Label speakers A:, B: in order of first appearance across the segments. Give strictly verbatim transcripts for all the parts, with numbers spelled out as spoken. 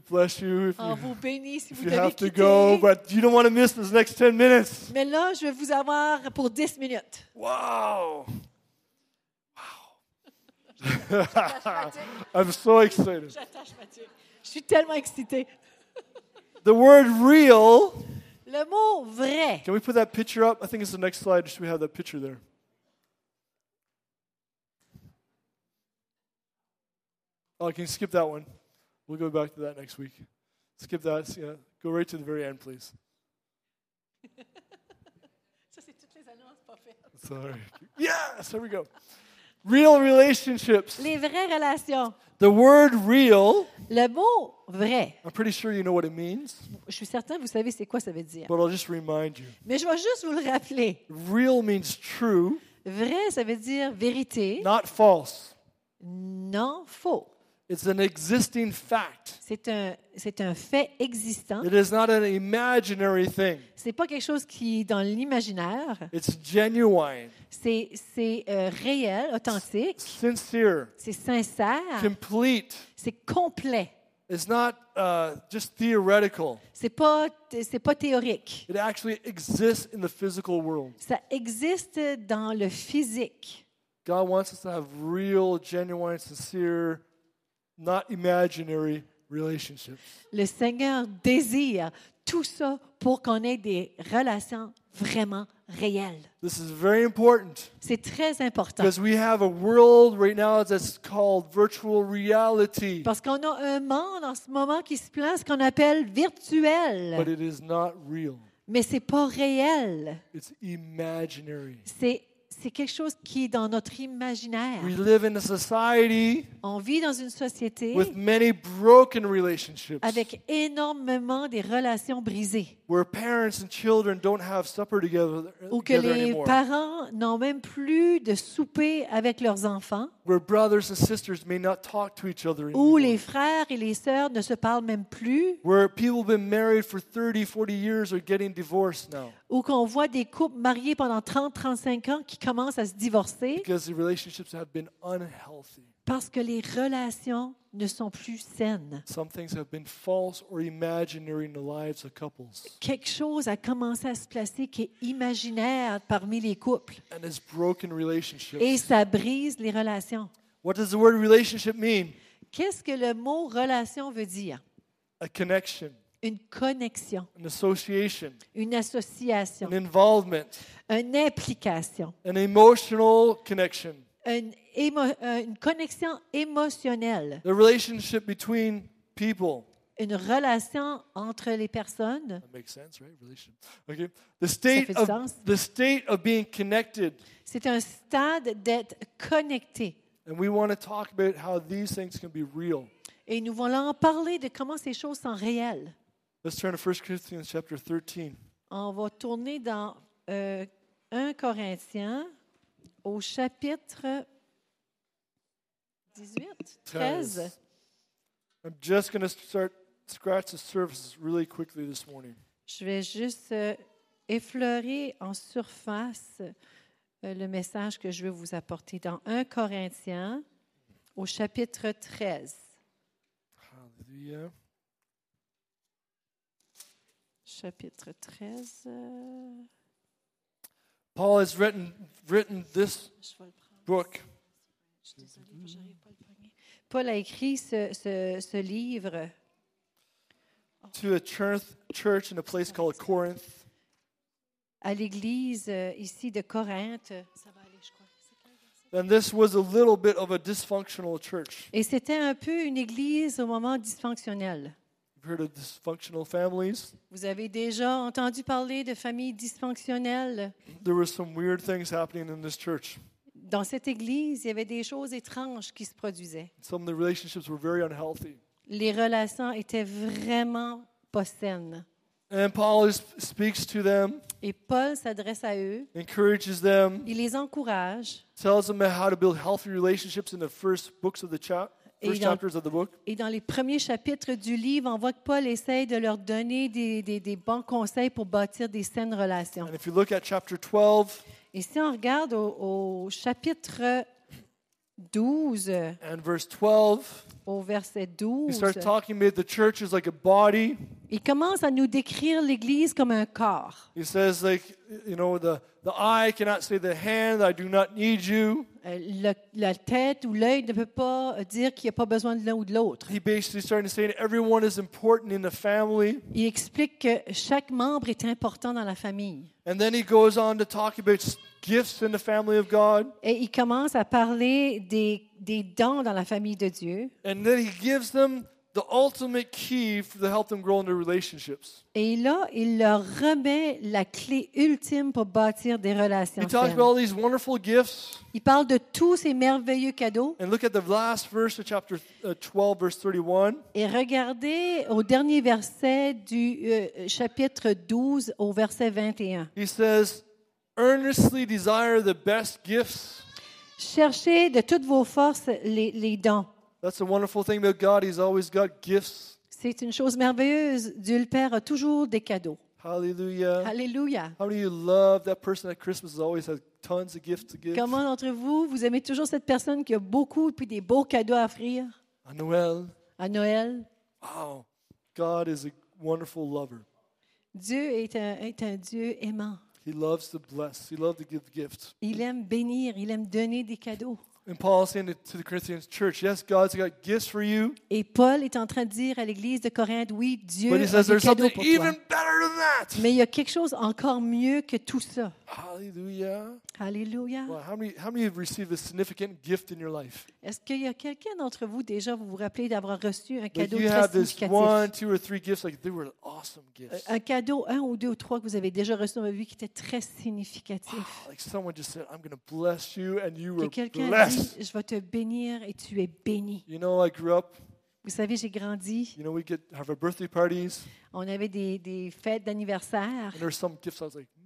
A: bless you if
B: On
A: you,
B: vous bénit si
A: if
B: vous
A: you
B: devez
A: have to
B: quitter.
A: go, but you don't want to miss those next ten minutes.
B: Mais là, je vais vous avoir pour dix minutes.
A: Wow. Wow. I'm so excited.
B: J'attache Mathieu. Je suis tellement excitée.
A: The word real,
B: Le mot vrai.
A: can we put that picture up? I think it's the next slide. Should we have that picture there? Oh, can you skip that one? We'll go back to that next week. Skip that. Yeah. Go right to the very end, please.
B: Ça, c'est toutes les annonces pas faites.
A: Sorry. Yes, there we go. Real relationships.
B: Les vraies relations.
A: The word real,
B: Le mot vrai.
A: I'm pretty sure you know what it means,
B: Je suis certain que vous savez c'est quoi ça veut dire.
A: but I'll just remind you.
B: Mais je vais juste vous le rappeler.
A: Real means true,
B: Vrai, ça veut dire vérité.
A: not false.
B: Non, faux.
A: It's an existing fact.
B: C'est un, c'est un fait existant.
A: It is not an imaginary thing.
B: C'est pas quelque chose qui est dans l'imaginaire.
A: It's genuine,
B: C'est, c'est euh, réel, authentique.
A: sincere,
B: C'est sincère.
A: complete.
B: C'est complet.
A: It's not uh, just theoretical.
B: C'est pas, c'est pas théorique.
A: It actually exists in the physical world.
B: Ça existe dans le physique.
A: God wants us to have real, genuine, sincere, not imaginary relationships.
B: Le Seigneur désire tout ça pour qu'on ait des relations vraiment réelles.
A: This is very important
B: C'est très important.
A: because we have a world right now that's called virtual reality,
B: Parce qu'on a un monde en ce moment qui se place qu'on appelle
A: but
B: virtuel.
A: it is not real.
B: Mais c'est pas réel.
A: It's imaginary.
B: C'est, c'est quelque chose qui est dans notre imaginaire.
A: We live in a society
B: On vit dans une société
A: with many broken relationships
B: avec énormément des relations brisées.
A: where parents and children don't have supper together,
B: Où que
A: together
B: les
A: anymore,
B: parents n'ont même plus de souper avec leurs enfants.
A: where brothers and sisters may not talk to each other
B: Où
A: anymore,
B: les frères et les sœurs ne se parlent même plus.
A: where people have been married for thirty, forty years are getting divorced now
B: Où qu'on voit des couples mariés pendant trente à trente-cinq ans qui commencent à se divorcer
A: because the relationships have been unhealthy.
B: parce que les relations ne sont plus saines.
A: Some things have been false or imaginary in the lives of couples.
B: Quelque chose a commencé à se placer qui est imaginaire parmi les couples.
A: And it's broken
B: Et
A: relationships.
B: ça brise les relations.
A: What does the word relationship mean?
B: Qu'est-ce que le mot relation veut dire?
A: A connection,
B: Une connexion,
A: an association,
B: une association,
A: an involvement,
B: une implication,
A: an emotional connection.
B: une, émo- euh, une connexion émotionnelle,
A: The relationship between people.
B: une relation entre les personnes.
A: That makes sense, right? Relation. Okay. The state
B: fait du
A: of
B: sens.
A: the state of being connected.
B: C'est un stade d'être connecté.
A: And we want to talk about how these things can be real.
B: Et nous voulons en parler de comment ces choses sont réelles.
A: Let's turn to First Corinthians chapter thirteen.
B: On va tourner dans euh, un Corinthiens au chapitre dix-huit, treize.
A: I'm just going to start scratch the surface really quickly this morning.
B: Je vais juste euh, effleurer en surface euh, le message que je veux vous apporter dans un Corinthiens au chapitre treize.
A: Hallelujah.
B: Chapitre treize. euh,
A: Paul has written written this
B: je vais le prendre.
A: book
B: Je suis désolée, j'arrive pas à le pogner. Paul a écrit ce, ce, ce livre
A: to a church church in a place called Corinth.
B: à l'église euh, ici de Corinthe. Ça va aller, je crois. C'est quel verset?
A: And this was a little bit of a dysfunctional church.
B: Et c'était un peu une église au moment dysfonctionnel.
A: You've heard of dysfunctional families?
B: Vous avez déjà entendu parler de familles dysfonctionnelles?
A: There were some weird things happening in this church.
B: Dans cette église, il y avait des choses étranges qui se produisaient.
A: Some of the relationships were very unhealthy.
B: Les relations étaient vraiment pas saines.
A: And Paul is, speaks to them,
B: Et Paul s'adresse à eux,
A: encourages them,
B: il les encourage.
A: tells them how to build healthy relationships in the first books of the chap,
B: Et
A: first
B: dans-
A: chapters of the book.
B: Et dans les premiers chapitres du livre, on voit que Paul essaye de leur donner des, des, des bons conseils pour bâtir des saines relations.
A: And if you look at chapter twelve,
B: Et si on regarde au, au chapitre douze,
A: and verse twelve,
B: au verset
A: he
B: douze,
A: starts talking about the church is like a body.
B: il commence à nous décrire l'Église comme un corps.
A: He says, like, you know, the, the eye cannot say the hand, I do not need you.
B: Euh, le- la tête ou l'œil ne peut pas euh, dire qu'il n'y a pas besoin de l'un ou de l'autre.
A: He basically starting to say that everyone is important in the family.
B: Il explique que chaque membre est important dans la famille.
A: And then he goes on to talk about gifts in the family of God.
B: Et il commence à parler des, des dons dans la famille de Dieu.
A: And then he gives them the ultimate key for to help them grow in their relationships.
B: Et là, il leur remet la clé ultime pour bâtir des relations
A: He talks
B: saines.
A: about all these wonderful gifts.
B: Il parle de tous ces merveilleux cadeaux.
A: And look at the last verse of chapter uh, twelve, verse thirty-one.
B: Et regardez au dernier verset du euh, chapitre douze au verset vingt et un.
A: He says, earnestly desire the best gifts.
B: Cherchez de toutes vos forces les, les dons.
A: That's the wonderful thing about God. He's always got gifts.
B: C'est une chose merveilleuse. Dieu le Père a toujours des cadeaux.
A: Hallelujah.
B: Alléluia.
A: How many of you love that person at Christmas who always has tons of gifts to give?
B: Comment d'entre vous, vous aimez toujours cette personne qui a beaucoup puis des beaux cadeaux à offrir
A: À Noël.
B: à Noël?
A: Wow. God is a wonderful lover.
B: Dieu est un, est un Dieu aimant.
A: He loves to bless. He loves to give gifts.
B: Il aime bénir, il aime donner des cadeaux.
A: And Paul is saying to the Corinthians church, yes, God's got gifts for you,
B: Et Paul est en train de dire à l'église de Corinthe, oui, Dieu
A: but he
B: a
A: says
B: des
A: there's
B: cadeaux
A: something
B: pour toi.
A: even better than that.
B: Mais il y a quelque chose encore mieux que tout ça.
A: Hallelujah.
B: Alléluia.
A: Well, how many how many have received a significant gift in your life?
B: Est-ce qu'il y a quelqu'un d'entre vous déjà, vous vous rappelez d'avoir reçu un
A: Like
B: cadeau
A: you
B: très
A: have this
B: significatif?
A: one, two, or three gifts, like they were awesome gifts.
B: Un cadeau, un ou deux ou trois que vous avez déjà reçu dans votre vie qui était très significatif.
A: Like someone just said, I'm going to bless you, and you
B: Que
A: were
B: quelqu'un a dit,
A: blessed.
B: je vais te bénir et tu es béni.
A: You know, I grew up,
B: Vous savez, j'ai grandi.
A: you know, we get have our birthday parties,
B: On avait des, des fêtes d'anniversaire.
A: and there's some gifts I was like,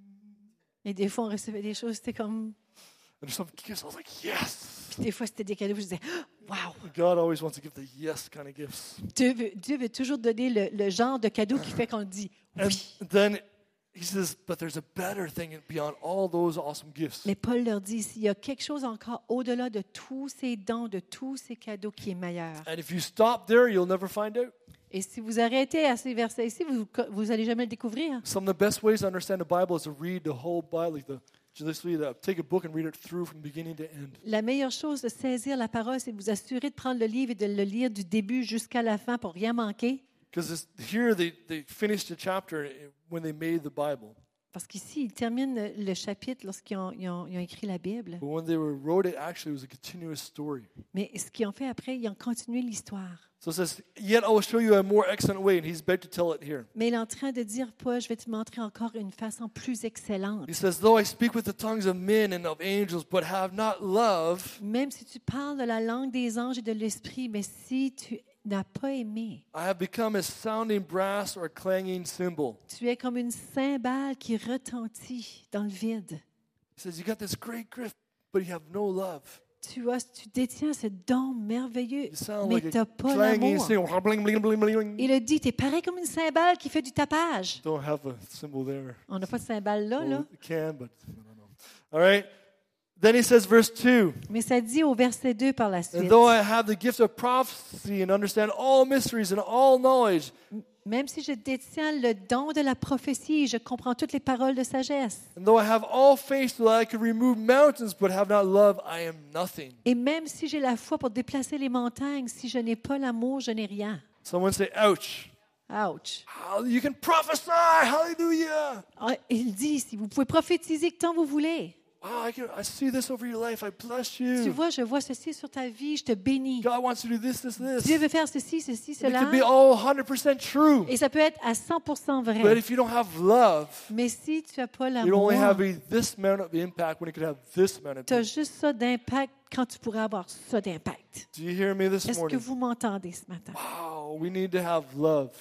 B: Et des fois, on recevait des choses, c'était comme...
A: and there's some gifts I was like, yes.
B: Puis des fois, c'était des cadeaux, je disais, wow!
A: God always wants to give the yes kind of gifts.
B: Dieu veut, Dieu veut toujours donner le, le genre de cadeau qui fait qu'on dit
A: And
B: oui.
A: then he says, but there's a better thing beyond all those awesome gifts.
B: Mais Paul leur dit, il y a quelque chose encore au-delà de tous ces dons, de tous ces cadeaux qui est meilleur.
A: And if you stop there, you'll never find out.
B: Et si vous arrêtez à ces versets ici, vous vous allez jamais le découvrir.
A: Some of the best ways to understand the Bible is to read the whole Bible, like the just read, uh, take a book and read it through from beginning to end.
B: La meilleure chose de saisir la parole, c'est de vous assurer de prendre le livre et de le lire du début jusqu'à la fin pour rien manquer.
A: Because here they, they finished the chapter when they made the Bible.
B: Parce qu'ici, ils terminent le chapitre lorsqu'ils ont, ils ont, ils ont écrit la Bible.
A: But when they were, wrote it, actually, it was a continuous story.
B: Mais ce qu'ils ont fait après, ils ont continué l'histoire.
A: So it says, yet I will show you a more excellent way, and he's about to tell it here.
B: Mais il est en train de dire, Paul, je vais te montrer encore une façon plus excellente.
A: He says, though I speak with the tongues of men and of angels, but have not love,
B: Même si tu parles de la langue des anges et de l'esprit, mais si tu n'as pas aimé,
A: I have become as sounding brass or a clanging cymbal.
B: tu es comme une cymbale qui retentit dans le vide.
A: He says, you got this great gift, but you have no love.
B: Tu as, tu détiens ce don merveilleux,
A: You sound
B: mais
A: like
B: tu n'as
A: a
B: pas
A: clanging
B: l'amour.
A: cymbal. Bling, bling, bling, bling, bling.
B: Il a dit, tu es pareil comme une cymbale qui fait du tapage.
A: Don't have a cymbal there.
B: On n'a pas de cymbale là, là.
A: Well, it can, but I don't know. All right. Then he says, verse two.
B: Mais ça dit au verset deux par la
A: And
B: suite.
A: though I have the gift of prophecy and understand all mysteries and all knowledge,
B: Même si je détiens le don de la prophétie, je comprends toutes les paroles de sagesse.
A: and though I have all faith so that I can remove mountains but have not love, I am nothing.
B: Et même si j'ai la foi pour déplacer les montagnes, si je n'ai pas l'amour, je n'ai rien.
A: Someone say, ouch.
B: Ouch.
A: How- You can prophesy. Hallelujah.
B: Ah, il dit, si vous pouvez prophétiser tant vous voulez.
A: Wow, I, can, I see this over your life. I bless
B: Tu
A: you.
B: vois, je vois ceci sur ta vie, je te bénis.
A: God wants you to do this, this, this.
B: Dieu veut faire ceci, ceci,
A: And it
B: cela.
A: can be all one hundred percent true.
B: Et ça peut être à cent pour cent
A: But
B: vrai.
A: if you don't have love,
B: Mais si tu n'as pas
A: you
B: l'amour,
A: only have a, this amount of impact when it could have this amount of
B: tu as
A: impact.
B: juste ça d'impact quand tu pourrais avoir ça d'impact.
A: Do you hear me this
B: Est-ce que
A: morning?
B: vous m'entendez ce matin?
A: Wow, we need to have love.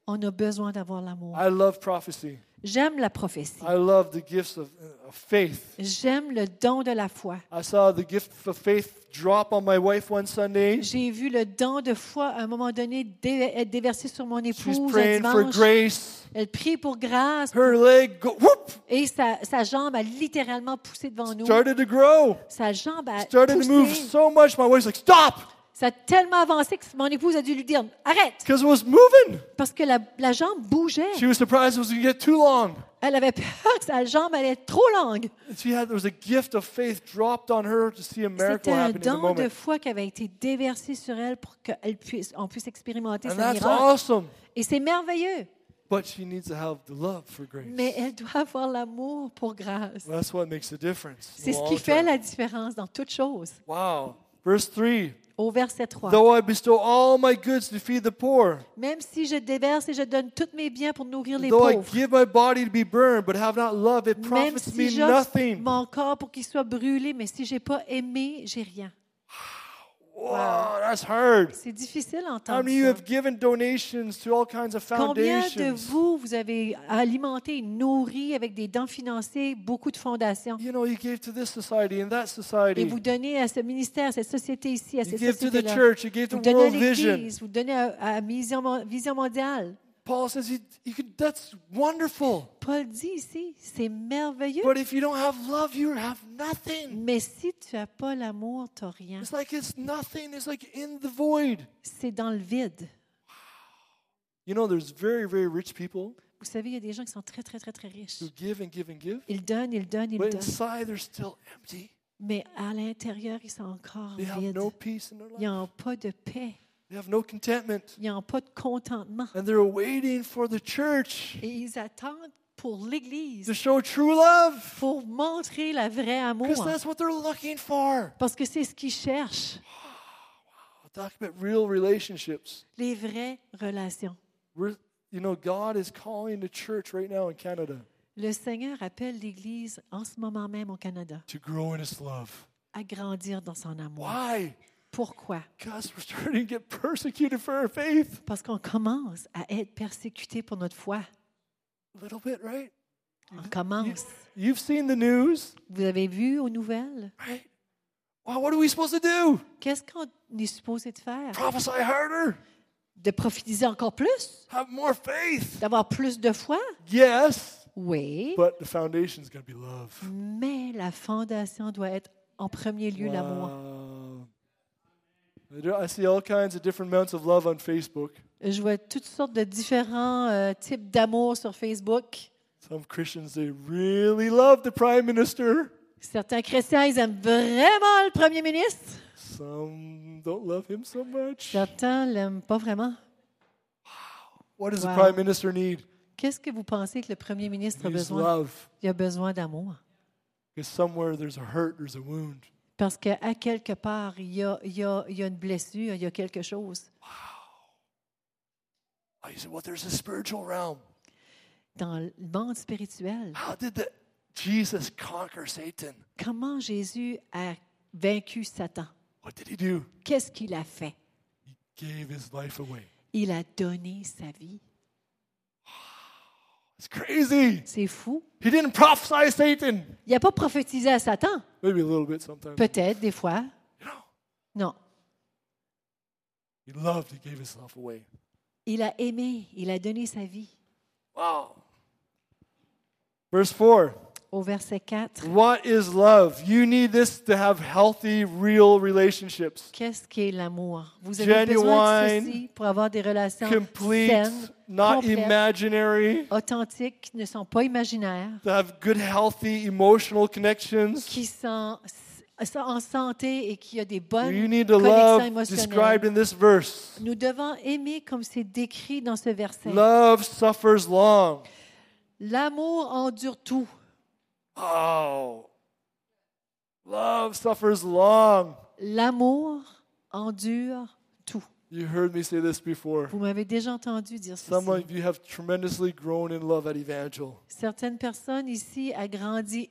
B: On a besoin d'avoir l'amour.
A: I love prophecy.
B: J'aime la prophétie.
A: I love the gifts of, of faith.
B: J'aime le don de la foi.
A: I saw the gift of faith drop on my wife one Sunday.
B: J'ai vu le don de foi à un moment donné dé- être déversé sur mon
A: She's
B: épouse un
A: praying for
B: dimanche.
A: grace.
B: Elle prie pour grâce
A: Her leg go, whoop,
B: et sa, sa jambe a littéralement poussé devant nous.
A: started to grow.
B: Sa jambe a
A: Started to move
B: poussé.
A: so much. My wife's like, stop!
B: Ça a tellement avancé que mon épouse a dû lui dire « Arrête!
A: Because it was moving. »
B: Parce que la, la jambe bougeait.
A: She was surprised it was going to get too long.
B: Elle avait peur que sa jambe allait être trop longue.
A: And she had, there was a gift of faith dropped on her to see a miracle
B: C'était un
A: happen in the
B: don de
A: moment.
B: foi qui avait été déversé sur elle pour qu'on puisse, on puisse expérimenter
A: And
B: ce
A: that's
B: miracle.
A: awesome.
B: Et c'est merveilleux.
A: But she needs to have the love for grace.
B: Mais elle doit avoir l'amour pour grâce.
A: That's what makes a difference.
B: C'est ce
A: long
B: qui fait
A: term.
B: la différence dans toute chose.
A: Wow. Verse three.
B: Au verset trois.
A: Though I bestow all my goods to feed the poor,
B: Même si je déverse et je donne tous mes biens pour nourrir les
A: though I
B: pauvres,
A: give my body to be burned, but have not love, it
B: même
A: profits
B: si
A: me
B: j'offre
A: nothing.
B: mon corps pour qu'il soit brûlé, mais si je n'ai pas aimé, j'ai rien.
A: Wow, that's hard.
B: C'est difficile à
A: How
B: entendre
A: many of you
B: ça.
A: have given donations to all kinds of
B: Combien de
A: foundations?
B: vous, vous avez alimenté et nourri avec des dons financiers beaucoup de fondations?
A: You know, you gave to this society and that
B: Et
A: society.
B: vous donnez à ce ministère, à cette société ici, à
A: You
B: cette
A: gave to the
B: société-là.
A: church. You gave to
B: Vous donnez à
A: World Vision.
B: l'Église, vous donnez à, à Vision, Mon- Vision mondiale.
A: Paul says you, you could, that's wonderful.
B: Paul dit ici, c'est merveilleux.
A: But if you don't have love, you have nothing.
B: Mais si tu n'as pas l'amour, tu n'as rien.
A: It's like it's nothing. It's like in the void.
B: C'est dans le vide.
A: You know, there's very, very rich people
B: Vous savez, il y a des gens qui sont très, très, très, très riches.
A: who give and give and give.
B: Ils donnent, ils donnent, ils
A: But
B: donnent.
A: inside, they're still empty.
B: Mais à l'intérieur, ils sont encore
A: They have
B: vides.
A: no peace in their
B: Ils
A: life.
B: n'ont pas de paix.
A: They have no contentment.
B: Ils n'ont pas de contentement.
A: And they're waiting for the church
B: Et ils attendent pour l'Église,
A: to show true love.
B: pour montrer le vrai amour.
A: Because that's what they're looking for.
B: Parce que c'est ce qu'ils cherchent,
A: I'll talk about real relationships.
B: les vraies relations.
A: We're, you know, God is calling the church right now in Canada
B: Le Seigneur appelle l'Église en ce moment même au Canada
A: to grow in His love.
B: à grandir dans son amour.
A: Why?
B: Pourquoi?
A: Because we're starting to get persecuted for our faith.
B: Parce qu'on commence à être persécuté pour notre foi.
A: A little bit, right?
B: On commence.
A: You've seen the news,
B: Vous avez vu aux nouvelles?
A: right? Well, what are we supposed to do?
B: Qu'est-ce qu'on est supposé de faire?
A: Prophesy harder?
B: De prophétiser encore plus?
A: Have more faith?
B: D'avoir plus de foi?
A: Yes,
B: Oui.
A: but the foundation's going to be love.
B: Mais la fondation doit être en premier lieu l'amour.
A: Wow. I do- I see all kinds of different amounts of love on Facebook.
B: Je vois toutes sortes de différents euh, types d'amour sur Facebook.
A: Some Christians, they really love the prime minister.
B: Certains chrétiens, ils aiment vraiment le premier ministre.
A: Some don't love him so much.
B: Certains l'aiment pas vraiment.
A: What does
B: Wow.
A: the prime minister need?
B: Qu'est-ce que vous pensez que le premier ministre a
A: He needs
B: besoin?
A: love.
B: Il a besoin d'amour.
A: Because somewhere there's a hurt, there's a wound.
B: Parce qu'à quelque part, il y, a, il, y a, il y a une blessure, il y a quelque chose.
A: Oh, you say, well, there's a spiritual realm.
B: Dans le monde spirituel,
A: How did the, Jesus conquer Satan?
B: comment Jésus a vaincu Satan?
A: What did he do?
B: Qu'est-ce qu'il a fait?
A: He gave his life away.
B: Il a donné sa vie.
A: It's crazy.
B: C'est fou.
A: He didn't prophesy Satan.
B: Il n'a pas prophétisé à Satan.
A: Maybe a little bit sometimes.
B: Peut-être, des fois.
A: You know,
B: Non.
A: he loved, he gave himself away.
B: Il a aimé. Il a donné sa vie.
A: Wow. Verse four.
B: Au verset quatre,
A: What is love? You need this to have healthy, real relationships.
B: qu'est-ce qu'est l'amour? Vous avez besoin de
A: Genuine,
B: ceci pour avoir des relations
A: Complete,
B: saines,
A: not
B: complètes,
A: imaginary.
B: authentiques, qui ne sont pas imaginaires,
A: To have good, healthy, emotional connections.
B: qui sont, sont en santé et qui ont des bonnes
A: You need to
B: connexions
A: love described
B: émotionnelles.
A: in this verse.
B: Nous devons aimer comme c'est décrit dans ce verset.
A: Love suffers long.
B: L'amour endure tout.
A: Oh. Love suffers long.
B: L'amour endure tout.
A: You heard me say this before.
B: Vous m'avez déjà entendu dire
A: Some
B: ceci.
A: of you have tremendously grown in love at Evangel
B: Certaines personnes ici ont grandi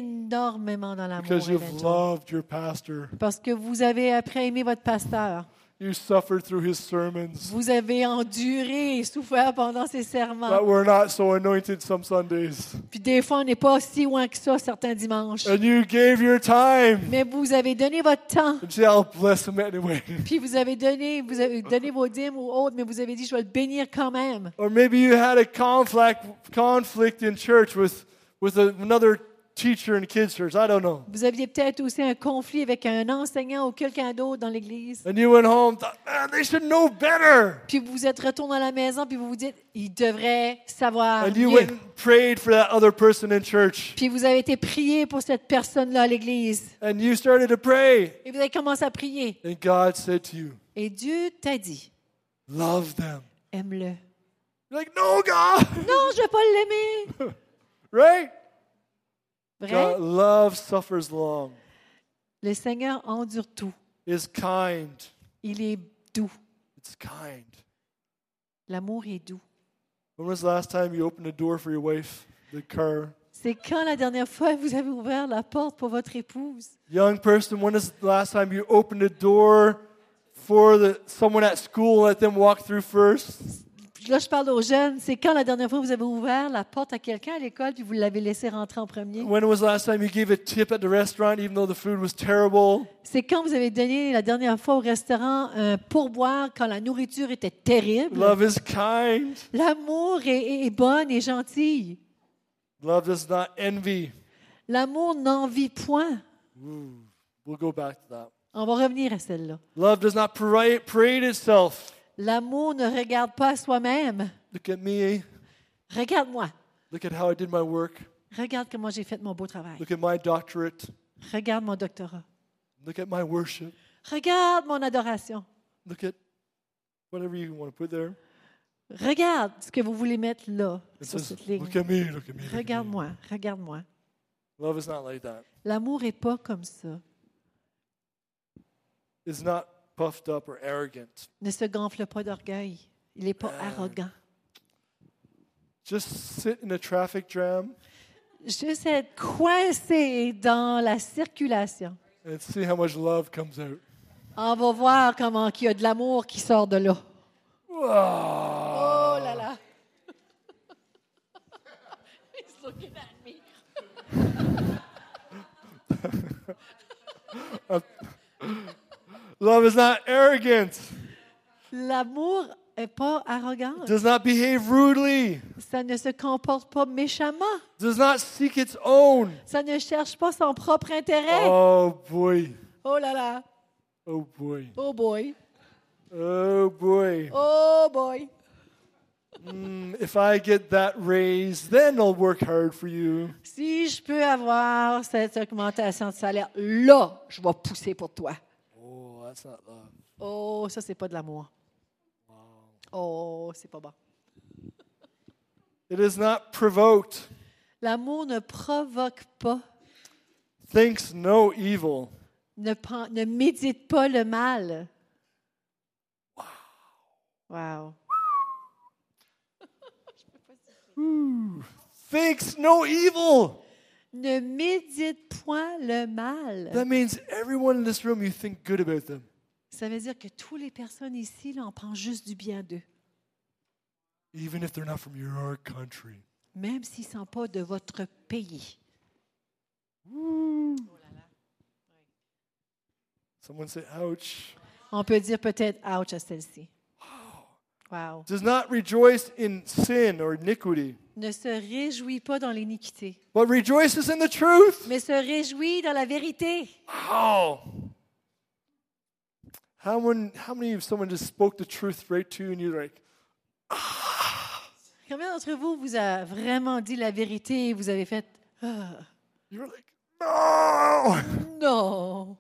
B: énormément dans l'amour
A: because you've
B: Evangel.
A: loved your pastor.
B: Parce que vous avez appris à aimer votre pasteur.
A: You suffered through his sermons
B: Vous avez enduré et souffert pendant ces serments.
A: that were not so anointed some Sundays.
B: Puis des fois, on n'est pas si loin que ça certains dimanches.
A: And you gave your time.
B: Mais vous avez donné votre temps.
A: And say, I'll bless him anyway.
B: Puis vous avez donné, vous avez donné vos dîmes ou autres, mais vous avez dit, je vais le bénir quand même.
A: Or maybe you had a conflict conflict in church with, with another teacher in kids' church. I don't know.
B: Vous aviez peut-être aussi un conflit avec un enseignant ou quelqu'un d'autre dans l'église.
A: And you went home, thought, man, they should know better.
B: Puis vous êtes retourné à la maison, puis vous vous dites, il devrait savoir
A: And you
B: mieux.
A: went and prayed for that other person in church.
B: Puis vous avez été prié pour cette personne-là à l'église.
A: And you started to pray.
B: Et vous avez commencé à prier.
A: And God said to you,
B: Et Dieu t'a dit,
A: love them.
B: aime-le.
A: You're like, no, God.
B: Non, je ne vais pas l'aimer.
A: Right?
B: Vrai?
A: God, love suffers long,
B: Le Seigneur endure tout.
A: is kind.
B: Il est doux.
A: It's kind.
B: L'amour est doux.
A: When was the last time you opened a door for your wife, the car?
B: C'est quand la dernière fois vous avez ouvert la porte pour votre épouse?
A: Young person, when is the last time you opened a door for the, someone at school and let them walk through first?
B: Là, je parle aux jeunes. C'est quand la dernière fois vous avez ouvert la porte à quelqu'un à l'école puis vous l'avez laissé rentrer en premier?
A: When was the last time you gave a tip at the restaurant even though the food was terrible?
B: C'est quand vous avez donné la dernière fois au restaurant un pourboire quand la nourriture était terrible?
A: Love is kind.
B: L'amour est, est, est bonne et gentille.
A: Love does not envy.
B: L'amour n'envie point.
A: Ooh, we'll go back to that.
B: On va revenir à celle-là.
A: Love does not parade, parade itself.
B: L'amour ne regarde pas à soi-même.
A: Look at me.
B: Regarde-moi.
A: Look at how I did my work.
B: Regarde comment j'ai fait mon beau travail.
A: Look at my doctorate.
B: Regarde mon doctorat.
A: Look at my worship.
B: Regarde mon adoration.
A: Look at whatever you want to put there.
B: Regarde ce que vous voulez mettre là,
A: It
B: sur
A: says,
B: cette ligne.
A: look at me, look at me. look at me.
B: Regarde-moi, regarde-moi.
A: Love is not like that.
B: L'amour n'est pas comme ça.
A: It's not puffed up or arrogant.
B: Ne se gonfle pas d'orgueil. Il n'est pas
A: Ah.
B: arrogant.
A: Just sit in a traffic jam
B: Juste être coincé dans la circulation.
A: and see how much love comes out.
B: On va voir comment il y a de l'amour qui sort de là.
A: Wow.
B: Oh là là. He's looking at me.
A: Love is not arrogant.
B: L'amour n'est pas arrogant.
A: Does not behave rudely.
B: Ça ne se comporte pas méchamment.
A: Does not seek its own.
B: Ça ne cherche pas son propre intérêt.
A: Oh boy.
B: Oh là là.
A: Oh boy.
B: Oh boy.
A: Oh boy.
B: Oh boy.
A: Mm, if I get that raise, then I'll work hard for you.
B: Si je peux avoir cette augmentation de salaire, là, je vais pousser pour toi.
A: Oh, that's not love.
B: Oh, ça, c'est pas de l'amour. Oh, c'est pas bon.
A: It is not provoked.
B: L'amour ne provoque pas,
A: Thinks no evil.
B: ne, pen- ne médite pas le mal. Wow.
A: Ooh. Thinks no evil.
B: Ne médite point le mal.
A: That means everyone in this room, you think good about them.
B: Ça veut dire que toutes les personnes ici, là, on pense juste du bien d'eux.
A: Even if they're not from your country.
B: Même s'ils ne sont pas de votre pays.
A: Woo. Someone say, ouch.
B: On peut dire peut-être « ouch » à celle-ci. Wow.
A: Does not rejoice in sin or iniquity,
B: Ne se réjouit pas dans l'iniquité,
A: but rejoices in the truth.
B: mais se réjouit dans la vérité.
A: Wow. How many, how many of someone just spoke the truth right to you and you're like,
B: Combien d'entre vous vous a vraiment dit la vérité et vous avez fait ah,
A: you're like, no.
B: non.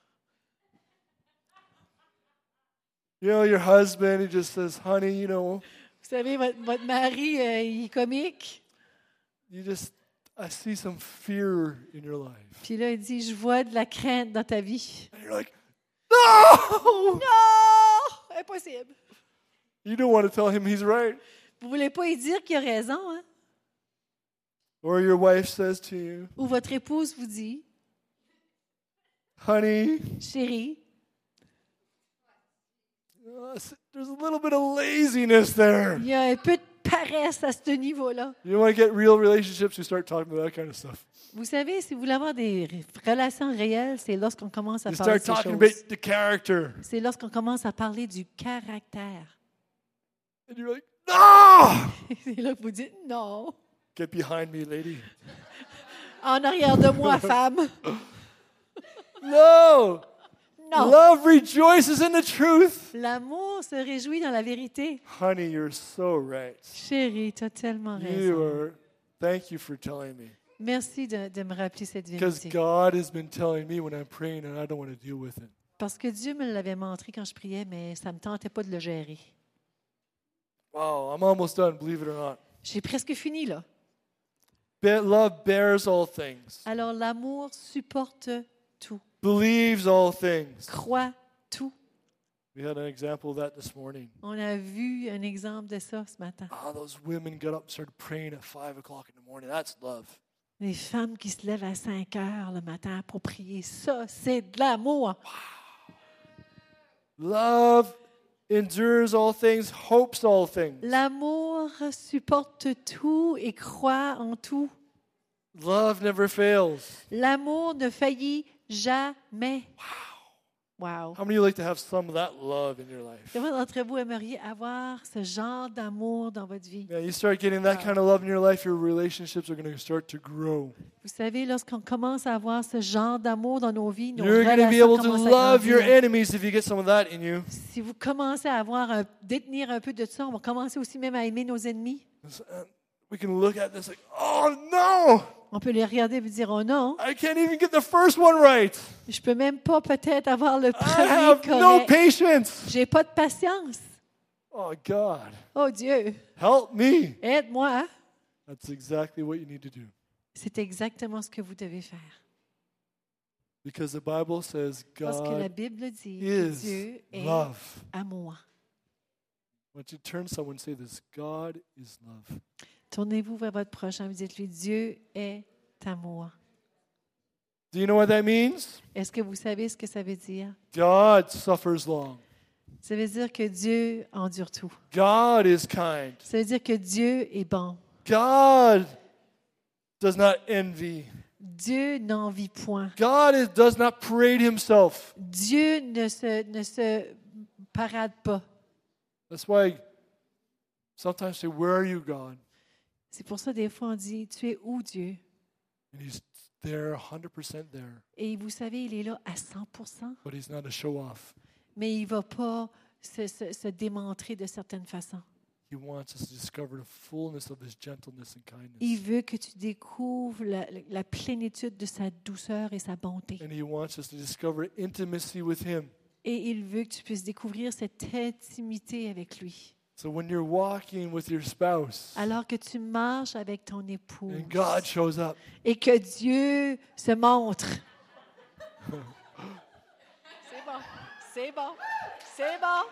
A: You know, your husband, he just says, honey, you know,
B: Vous savez, votre, votre mari, euh, il est comique.
A: you just, I see some fear in your life.
B: Puis là, il dit, je vois de la crainte dans ta vie.
A: And you're like, no.
B: Non! Impossible.
A: You don't want to tell him he's right.
B: Vous voulez pas lui dire qu'il a raison, hein?
A: Or your wife says to you,
B: Ou votre épouse vous dit,
A: honey,
B: chérie,
A: Uh, there's a little bit of laziness there.
B: Il y a un peu de paresse à ce niveau-là.
A: You want to get real relationships, you start talking about that kind of stuff.
B: Vous savez, si vous voulez avoir des relations réelles, c'est lorsqu'on commence à
A: You
B: parler de
A: start
B: ces
A: talking about
B: choses.
A: the character.
B: C'est lorsqu'on commence à parler du caractère.
A: And you're like, no!
B: C'est là que vous dites non.
A: Get behind me, lady.
B: En arrière de moi, femme.
A: No!
B: Non.
A: Love rejoices in the truth.
B: L'amour se réjouit dans la vérité.
A: Honey, you're so right.
B: Chérie, tu as tellement
A: You
B: raison.
A: are, thank you for telling me.
B: Merci de, de me rappeler cette
A: Because
B: vérité.
A: God has been telling me when I'm praying and I don't want to deal with it.
B: Parce que Dieu me l'avait montré quand je priais, mais ça ne me tentait pas de le gérer.
A: Wow, I'm almost done, believe it or not.
B: J'ai presque fini, là.
A: Be- love bears all things,
B: Alors, l'amour supporte tout,
A: believes all things.
B: croit tout.
A: We had an example of that this morning.
B: On a vu un exemple de ça ce matin.
A: Ah, those women got up and started praying at five o'clock in the morning. That's love.
B: Les femmes qui se lèvent à cinq heures le matin pour prier, ça, c'est de l'amour.
A: Love endures all things, hopes all things.
B: L'amour supporte tout et croit en tout.
A: Love never fails.
B: L'amour ne faillit jamais. Wow.
A: How many of you like to have some of that love in your life?
B: Combien d'entre vous aimeriez avoir ce genre d'amour dans votre vie?
A: Yeah, you start getting that kind of love in your life, your relationships are going to start to grow.
B: Vous savez, lorsqu'on commence à avoir ce genre d'amour dans nos vies, nos
A: You're going to be
B: relations
A: able to
B: commencent à
A: love your
B: grandir.
A: enemies if you get some of that in you.
B: Si vous commencez à avoir un, détenir un peu de ça, on va commencer aussi même à aimer nos ennemis.
A: We can look at this like, oh no,
B: On peut les regarder et dire, oh non,
A: I can't even get the first one right.
B: je peux même pas peut-être avoir le
A: I
B: premier
A: have no
B: correct.
A: patience.
B: J'ai pas de patience.
A: Oh God,
B: Oh Dieu,
A: help me.
B: aide-moi.
A: That's exactly what you need to do.
B: C'est exactement ce que vous devez faire.
A: Because the Bible says
B: Parce que la
A: God
B: Bible dit que
A: is
B: Dieu est
A: love.
B: amour.
A: Why don't you turn to someone and say this? God is love.
B: Tournez-vous vers votre prochain et dites-lui, Dieu est amour.
A: Do you know what that means?
B: Est-ce que vous savez ce que ça veut dire?
A: God suffers long.
B: Ça veut dire que Dieu endure tout.
A: God is kind.
B: Ça veut dire que Dieu est bon.
A: God does not envy.
B: Dieu n'envie point.
A: God is, does not parade himself.
B: Dieu ne se, ne se parade pas.
A: That's why sometimes I say, where are you, God?
B: C'est pour ça, des fois, on dit, tu es où, Dieu?
A: And he's there, one hundred percent there.
B: Et vous savez, il est là à cent pour cent,
A: But he's not a show-off.
B: mais il ne va pas se, se, se démontrer de certaines façons.
A: He wants us to discover the fullness of his gentleness and kindness.
B: Il veut que tu découvres la, la plénitude de sa douceur et sa bonté.
A: And he wants us to discover intimacy with him.
B: Et il veut que tu puisses découvrir cette intimité avec lui.
A: So when you're walking with your spouse
B: Alors que tu marches avec ton époux
A: and God shows up,
B: et que Dieu se montre. C'est bon, c'est bon, c'est bon.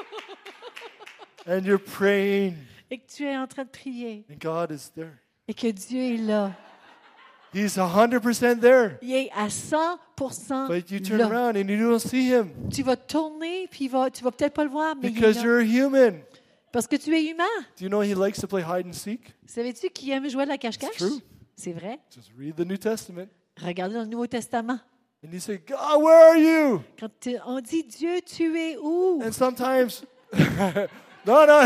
A: and you're praying,
B: Et que tu es en train de prier
A: and God is there.
B: et que Dieu est là.
A: He's one hundred percent there.
B: Il est à cent pour cent
A: But you turn
B: là.
A: around and you don't see him
B: Tu vas tourner puis il va, tu vas peut-être pas le voir, mais il est
A: because
B: là.
A: you're human.
B: Parce que tu es humain.
A: Do you know he likes to play hide and seek?
B: Savais-tu qui aime jouer à la cache-cache?
A: It's true.
B: C'est vrai.
A: Just read the New Testament.
B: Regardez dans le Nouveau Testament.
A: And you say, God, where are you?
B: Quand tu- on dit Dieu, tu es où?
A: And sometimes, no, no.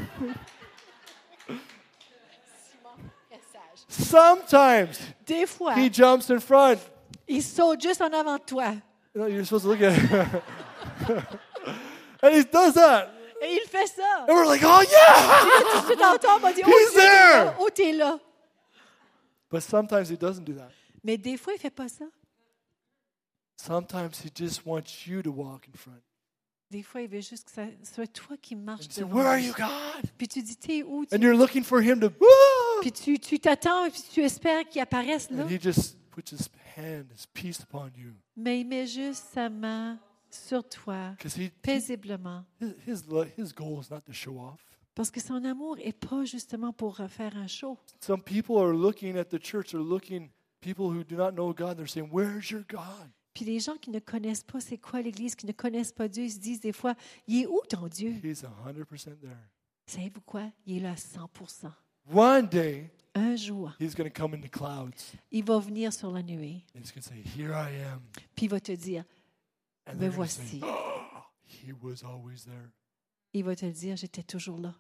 A: Sometimes
B: Des fois,
A: he jumps in front.
B: il saute juste en avant de toi.
A: You know, you're supposed to look at him. And he does that.
B: Et il fait ça.
A: And we're like, oh yeah!
B: Tout de suite en tombe, on dit, oh,
A: He's
B: Dieu, t'es
A: there.
B: là. Oh, t'es là.
A: But sometimes he doesn't do that.
B: Mais des fois, il ne fait pas ça.
A: Sometimes he just wants you to walk in front.
B: Des fois, il veut juste que ça soit toi qui
A: And
B: marches
A: you say,
B: devant
A: where are
B: lui.
A: you, God?
B: Puis tu dis, t'es où? Tu-
A: And you're looking for him to, woo!
B: Puis tu tu t'attends et puis tu espères qu'il apparaisse là.
A: And he just puts his hand, his peace upon you.
B: Mais il met juste sa main sur toi,
A: Because he,
B: paisiblement.
A: his, his, lo- his goal is not to show off.
B: Parce que son amour n'est pas justement pour faire un show.
A: Some people are looking at the church, are looking, people who do not know God, they're saying, where's your God?
B: Puis les gens qui ne connaissent pas c'est quoi l'Église, qui ne connaissent pas Dieu, ils se disent des fois, il est où ton Dieu?
A: He's one hundred percent there.
B: Savez-vous quoi? Il est là à cent pour cent.
A: One day,
B: Un jour,
A: he's going to come in the clouds.
B: il va venir sur la nuée,
A: And he's going to say, here I am.
B: puis il va te dire,
A: And
B: me
A: they're going to say,
B: voici.
A: oh, he was always there.
B: Il va te dire, j'étais toujours là.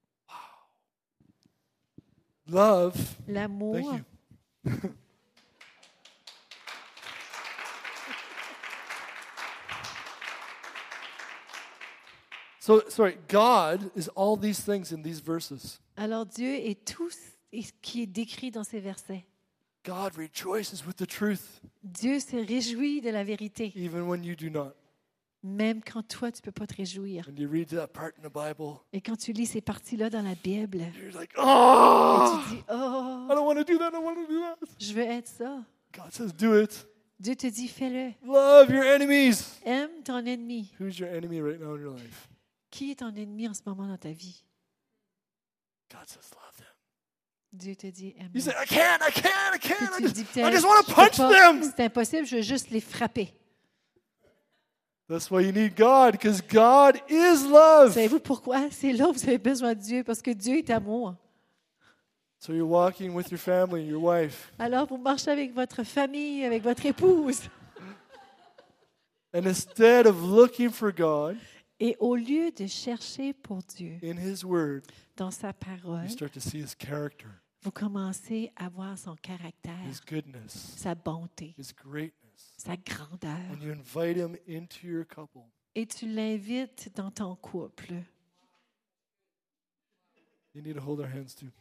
A: Love.
B: L'amour,
A: Thank you. So, sorry, God is all these things in these verses.
B: alors Dieu est tout ce qui est décrit dans ces versets.
A: God rejoices with the truth,
B: Dieu se réjouit de la vérité,
A: even when you do not.
B: même quand toi, tu ne peux pas te réjouir.
A: When you read that part in the Bible,
B: Et quand tu lis ces parties-là dans la Bible,
A: you're like,
B: et
A: oh,
B: tu dis, oh,
A: I don't want to do that, I don't want to do that.
B: je veux être ça.
A: God says, do it.
B: Dieu te dit, fais-le.
A: Love your enemies.
B: Aime ton ennemi.
A: Who's your enemy right now in your life?
B: Qui est ton ennemi en ce moment dans ta vie?
A: God says, love them.
B: Dieu te dit,
A: You
B: aime-le.
A: say, I can't, I can't, I
B: Puis
A: can't. I
B: tu
A: just,
B: dis,
A: I
B: peut-être,
A: just want to
B: je peux
A: punch
B: pas.
A: them.
B: C'est impossible, je veux juste les frapper.
A: That's why you need God, because God is love.
B: Savez-vous pourquoi? C'est là où vous avez besoin de Dieu, parce que Dieu est amour.
A: So you're walking with your family, your wife,
B: Alors, vous marchez avec votre famille, avec votre épouse.
A: and instead of looking for God
B: Et au lieu de chercher pour Dieu
A: in His Word,
B: dans sa parole,
A: you start to see His character,
B: vous commencez à voir son caractère,
A: His goodness,
B: sa bonté,
A: His greatness,
B: sa grandeur.
A: and you invite Him into your couple.
B: Et tu l'invites dans ton couple.
A: You need to hold our hands too.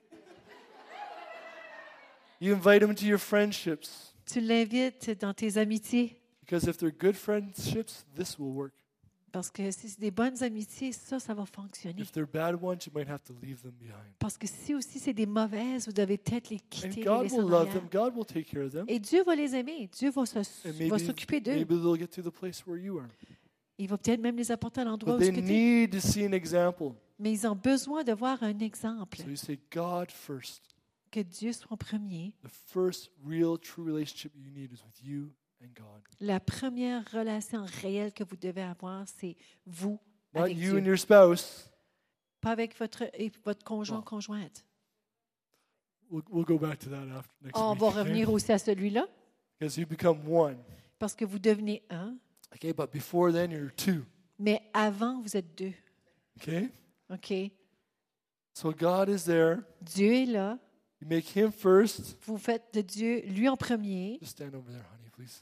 A: You invite Him into your friendships,
B: Tu l'invites dans tes amitiés.
A: because if they're good friendships, this will work.
B: Parce que si c'est des bonnes amitiés, ça, ça va fonctionner.
A: If they're bad ones, you might have to leave them behind.
B: Parce que si aussi c'est des mauvaises, vous devez peut-être les
A: And
B: quitter, les
A: God
B: laisser
A: will
B: en
A: love
B: arrière.
A: them. God will take care of them.
B: Et Dieu va les aimer. Dieu va se-
A: And
B: va
A: maybe,
B: s'occuper d'eux.
A: maybe they'll get to the place where you are.
B: Il va peut-être même les apporter à l'endroit
A: But
B: où
A: they
B: tu es.
A: need to see an example.
B: Mais ils ont besoin de voir un exemple.
A: So you say, God first.
B: Que Dieu soit en premier.
A: The first real, true relationship you need is with you and God.
B: La première relation réelle que vous devez avoir, c'est vous
A: Not
B: avec
A: you
B: Dieu.
A: and your spouse.
B: Pas avec votre, et votre conjoint,
A: Bon.
B: conjointe.
A: We'll, we'll go back to that after next
B: On
A: week.
B: va
A: okay?
B: revenir aussi à celui-là,
A: Because you become one.
B: parce que vous devenez un,
A: Okay, but before then you're two.
B: mais avant, vous êtes deux.
A: Okay?
B: OK?
A: So God is there.
B: Dieu est là.
A: You make Him first.
B: Vous faites de Dieu lui en premier.
A: Just stand over there, honey, please.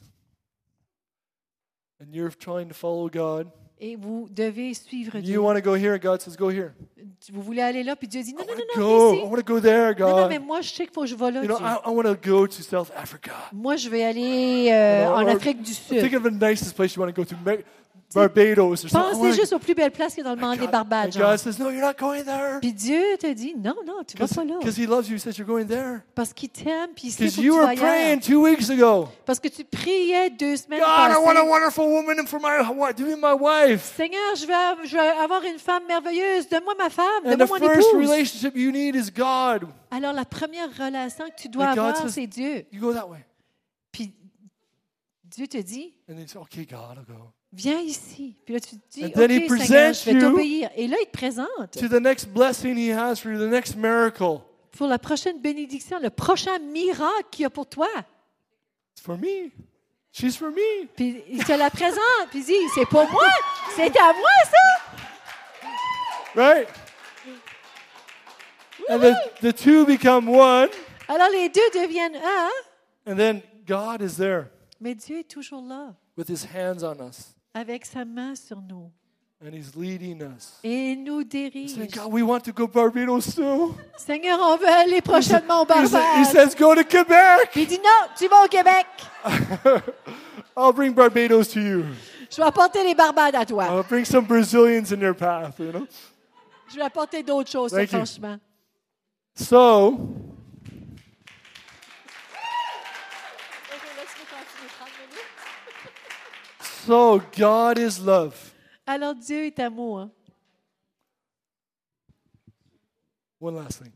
A: And you're trying to follow God.
B: Et vous devez suivre Dieu.
A: You want to go here, and God says, go here.
B: Vous voulez aller là, puis Dieu dit,
A: I
B: non, non,
A: want
B: non,
A: to
B: non,
A: go.
B: viens
A: I
B: ici.
A: want to go there,
B: Non, non, mais
A: God.
B: moi, je sais qu'il faut que je vais là,
A: You know,
B: Dieu.
A: I, I want to go to South Africa.
B: Moi, je vais aller euh,
A: Or-
B: en
A: or-
B: Afrique du
A: Think
B: Sud.
A: of the nicest place you want to go to, Me- Barbados or something. I
B: Pensez
A: wanna-
B: juste aux plus belles places qu'il y a dans le monde des
A: God-
B: Barbades.
A: and
B: genre.
A: God says, no, you're not going there.
B: Puis Dieu te dit, non, non, tu vas pas là.
A: Because He loves you. He says, you're going there.
B: Parce qu'il t'aime, puis il sait
A: Because
B: faut que
A: you
B: tu
A: were
B: vas ailleurs.
A: praying two weeks ago.
B: Parce que tu priais deux semaines
A: God, I want a
B: passées.
A: wonderful woman for my wife. Do me my wife.
B: Seigneur, je veux, je veux avoir une femme merveilleuse. Donne-moi ma femme,
A: And the
B: donne-moi mon
A: first
B: épouse.
A: relationship you need is God.
B: Alors, la première relation que tu dois
A: And God
B: avoir,
A: says-
B: c'est Dieu.
A: You go that way.
B: Puis Dieu te dit,
A: And then you say, okay, God, I'll go.
B: viens ici. Puis là, tu te dis,
A: And then he
B: OK, Seigneur,
A: presents
B: je vais
A: you
B: t'obéir. Et là, il te présente
A: To the next blessing He has for you, the next miracle.
B: pour la prochaine bénédiction, le prochain miracle qu'il y a pour toi.
A: It's for me. She's for me.
B: Puis il te la présente, puis il dit, c'est pour moi, c'est à moi ça.
A: Right? And the, the two become one.
B: Alors les deux deviennent un,
A: And then God is there
B: mais Dieu est toujours là,
A: with His hands on us.
B: avec sa main sur nous.
A: And He's leading us.
B: Et il nous
A: He's
B: dirige.
A: saying, God, we want to go Barbados too.
B: Seigneur, on veut aller prochainement au
A: He, sa- he
B: Barbade.
A: says, go to Quebec.
B: Puis il dit, non, tu vas au Québec.
A: I'll bring Barbados to you.
B: Je vais apporter les Barbades à toi.
A: I'll bring some Brazilians in your path, you know.
B: Je vais apporter d'autres choses sur
A: Thank
B: ton
A: you.
B: chemin.
A: So, so God is love.
B: Alors Dieu est amour.
A: One last thing.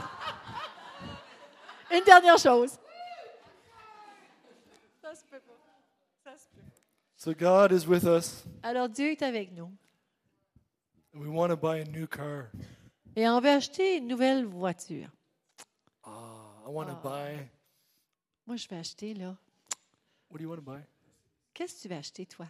B: Une dernière chose. Ça se peut pas.
A: So God is with us,
B: Alors Dieu est avec nous.
A: and we want to buy a new car.
B: Et on veut acheter une nouvelle voiture.
A: Ah, I want to
B: Ah.
A: buy.
B: Moi, je vais acheter, là.
A: What do you want to buy?
B: Qu'est-ce que tu vas acheter, toi?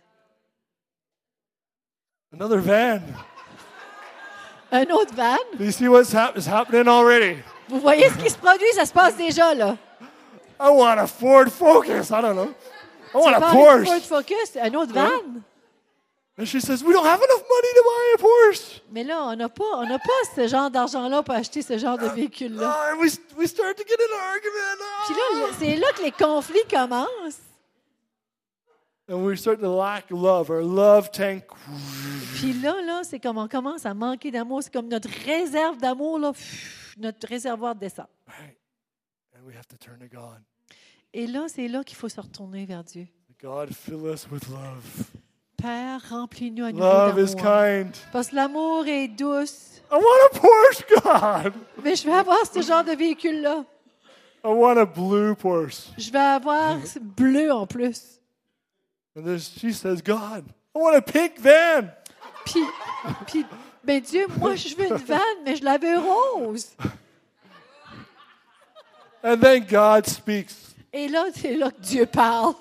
A: Another van.
B: Un autre van?
A: Do you see what's hap- is happening already?
B: Vous voyez ce qui se produit? Ça se passe déjà, là.
A: I want a Ford Focus. I don't know. I want
B: Tu
A: a
B: parles de Ford
A: Porsche.
B: Focus, un autre van?
A: And she says, we don't have enough money to buy a Porsche.
B: Mais là, on n'a pas, on n'a pas ce genre d'argent-là pour acheter ce genre de véhicule-là.
A: Ah, and we, we start to get in an argument. Ah.
B: Puis là, le- c'est là que les conflits commencent.
A: And we start to lack love. Our love tank.
B: Puis là, là, c'est comme on commence à manquer d'amour. C'est comme notre réserve d'amour, là, pff, notre réservoir descend.
A: Right. And we have to turn to God.
B: Et là, c'est là qu'il faut se retourner vers Dieu.
A: God, fill us with love.
B: Père, remplis-nous à nouveau
A: Love is
B: d'amour.
A: kind.
B: Parce que l'amour est douce.
A: I want a Porsche, God.
B: Mais je vais avoir ce genre de véhicule-là.
A: I want a blue Porsche.
B: Je vais avoir ce bleu en plus.
A: And then she says, God, I want a pink van.
B: Puis, puis ben Dieu, moi, je veux une vanne, mais je la veux rose.
A: And then God speaks.
B: Et là, c'est là que Dieu parle.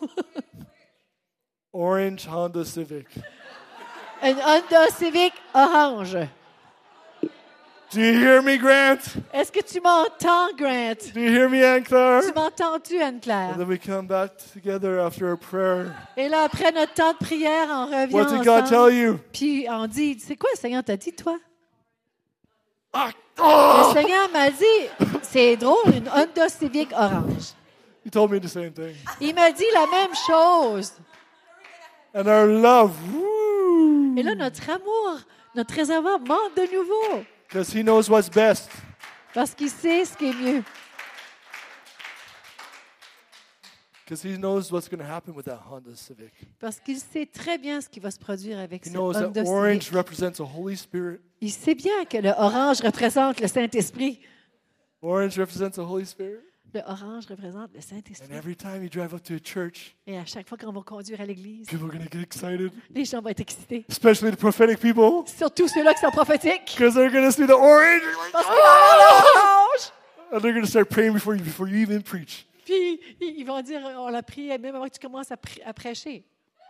A: Orange Honda Civic.
B: Une Honda Civic orange.
A: Do you hear me, Grant?
B: Est-ce que tu m'entends, Grant?
A: Do you hear me, Anne-Claire?
B: Tu m'entends-tu,
A: And
B: Anne-Claire?
A: then we come back together after our prayer.
B: Et là, après notre temps de prière, on revient
A: What did God tell
B: ensemble.
A: you?
B: Puis on dit, c'est quoi le Seigneur t'a dit, toi?
A: Ah,
B: Le
A: oh!
B: Seigneur m'a dit, c'est drôle, une Honda Civic orange.
A: He told me the same thing.
B: Il m'a dit la même chose.
A: And our love, woo!
B: Et là, notre amour, notre réservoir monte de nouveau.
A: Because he knows what's best.
B: Parce qu'il sait ce qui est mieux.
A: Because he knows what's going to happen with that Honda Civic.
B: Parce qu'il sait très bien ce qui va se produire avec
A: He
B: ce
A: knows
B: Honda
A: that orange
B: Civic.
A: represents the Holy Spirit.
B: Il sait bien que le orange représente le Saint-Esprit.
A: Orange represents the Holy Spirit.
B: Le orange représente le
A: And
B: Saint-Esprit.
A: every time you drive up to a church,
B: Et à chaque fois qu'on va conduire à l'église,
A: people are going to get excited,
B: les gens vont être excités.
A: especially the prophetic people,
B: Surtout ceux-là qui sont prophétiques.
A: because they're going to see the orange. They're like,
B: Parce qu'ils vont voir l'orange.
A: and they're going to start praying before you before you even preach.
B: Puis ils ils vont dire, on l'a prié même avant que tu commences à, pri- à prêcher.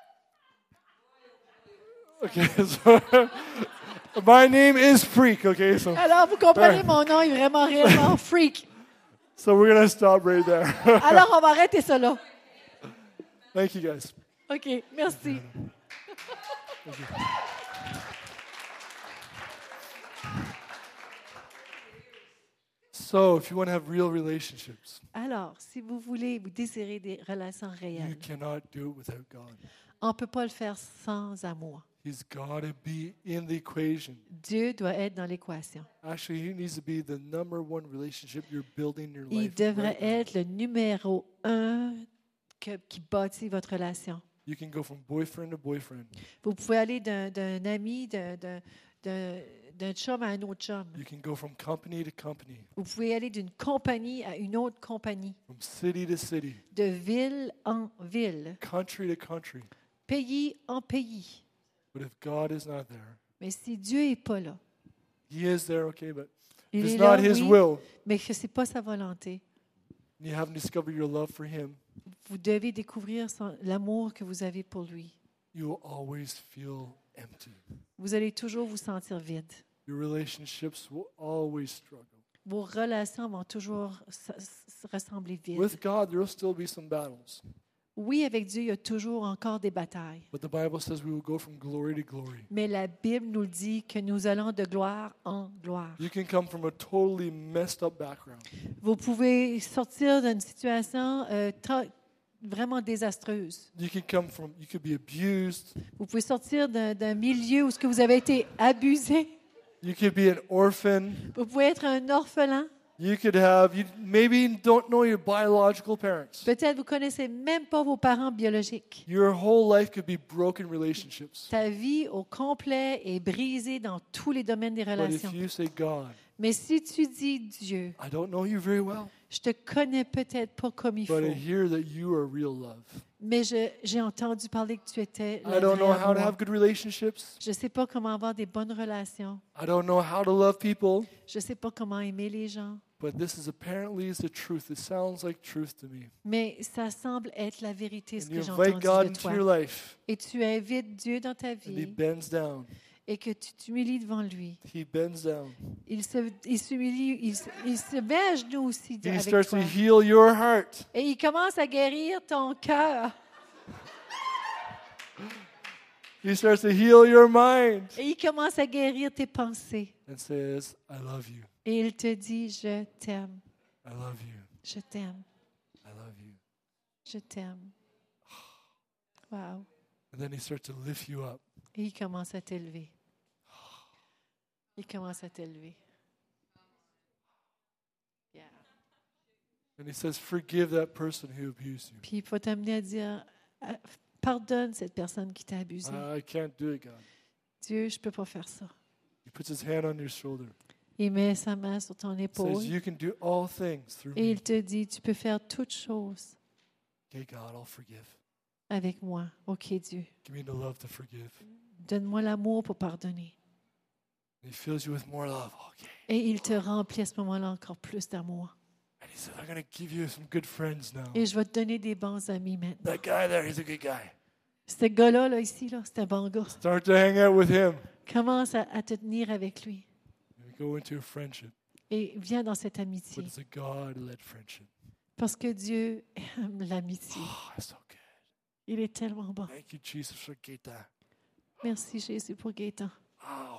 A: Okay, so my name is Freak. Okay, so
B: Alors, vous comprenez, mon nom est vraiment réellement freak.
A: so we're going to stop right there.
B: Alors, on va arrêter ça là.
A: Thank you guys.
B: OK, merci.
A: So, if you want to have real relationships,
B: Alors, si vous voulez, vous désirez des relations
A: you
B: réelles,
A: cannot do it without God.
B: on ne peut pas le faire sans amour.
A: He's got to be in the equation.
B: Dieu doit être dans l'équation.
A: Actually, he needs to be the number one relationship you're building in your
B: Il
A: life.
B: devrait
A: right now.
B: être le numéro un que- qui bâtit votre relation.
A: You can go from boyfriend to boyfriend.
B: Vous pouvez aller d'un d'un ami, d'un- d'un d'un- d'un chum à un autre chum.
A: You can go from company to company,
B: Vous pouvez aller d'une compagnie à une autre compagnie,
A: from city to city,
B: de ville en ville,
A: country to country.
B: pays en pays.
A: But if God is not there,
B: Mais si Dieu n'est pas là,
A: He is there, okay, but
B: il
A: if
B: est
A: it's
B: là,
A: not His
B: oui,
A: will,
B: mais que ce n'est pas sa volonté,
A: and you haven't discovered your love for Him,
B: vous devez découvrir son- l'amour que vous avez pour lui.
A: you will always feel empty.
B: Vous allez toujours vous sentir vide.
A: Your relationships will always struggle.
B: Vos relations vont toujours se, se ressembler vides.
A: With God, there will still be some battles,
B: Oui, avec Dieu, il y a toujours encore des batailles.
A: but the Bible says we will go from glory to glory.
B: Mais la Bible nous dit que nous allons de gloire en gloire.
A: You can come from a totally messed up background,
B: Vous pouvez sortir d'une situation euh, ta- vraiment désastreuse.
A: you can come from, you could be abused,
B: Vous pouvez sortir d'un d'un milieu où ce que vous avez été abusé.
A: you could be an orphan,
B: Vous pouvez être un orphelin.
A: you could have, you maybe don't know your biological parents.
B: Peut-être vous connaissez même pas vos parents biologiques.
A: Your whole life could be broken relationships.
B: Ta vie au complet est brisée dans tous les domaines des
A: But if
B: relations.
A: you say, God,
B: Mais si tu dis Dieu,
A: I don't know you very well,
B: je te connais peut-être pas comme il faut,
A: but I hear that you are real love.
B: mais je- j'ai entendu parler que tu étais
A: I
B: le
A: don't know
B: vrai
A: how to
B: amour.
A: have good relationships.
B: Je ne sais pas comment avoir des bonnes relations.
A: I don't know how to love people,
B: Je ne sais pas comment aimer les gens.
A: but this is apparently is the truth. It sounds like truth to me.
B: Mais ça semble être la vérité, ce
A: And
B: que
A: you
B: j'ai
A: invite
B: entendu
A: God
B: de
A: into
B: toi.
A: your life,
B: Et tu invites Dieu dans ta
A: and He
B: vie
A: bends down.
B: et que tu t'humilies devant lui.
A: He bends down.
B: Il se, il s'humilie, il, se- il se met à genoux aussi
A: He
B: avec
A: starts
B: toi.
A: to heal your heart.
B: Et il commence à guérir ton cœur.
A: He starts to heal your mind
B: Et il commence à guérir tes pensées.
A: and says, I love you.
B: Et il te dit, je t'aime,
A: I love you.
B: je t'aime,
A: I love you.
B: je t'aime. Wow.
A: And then he starts to lift you up.
B: Et il commence à t'élever. Il commence à t'élever. Yeah.
A: And he says, forgive that person who abused you.
B: Puis il faut t'amener à dire, ah, pardonne cette personne qui t'a abusé.
A: I I can't do it, God.
B: Dieu, je ne peux pas faire ça.
A: He puts his hand on your shoulder.
B: Il met sa main sur ton épaule
A: Says, you can do all things through
B: et
A: me.
B: il te dit, tu peux faire toutes choses
A: Okay, God, I'll forgive.
B: avec moi. OK, Dieu.
A: Give me the love to forgive.
B: Donne-moi l'amour pour pardonner.
A: And he fills you with more love. Okay.
B: Et il te remplit à ce moment-là encore plus d'amour.
A: And he said, I'm going to give you some good friends now.
B: Et je vais te donner des bons amis maintenant.
A: That guy there, he's a good guy.
B: Ce gars-là, là, ici, là, c'est un bon gars.
A: Start to hang out with him.
B: Commence à, à te tenir avec lui.
A: And we go into a friendship.
B: Et viens dans cette amitié.
A: But it's a God-led friendship.
B: Parce que Dieu aime l'amitié.
A: Oh, it's so good.
B: Il est tellement bon.
A: Thank you, Jesus, for Gita.
B: Merci, Jésus, pour Gaëtan.
A: Wow.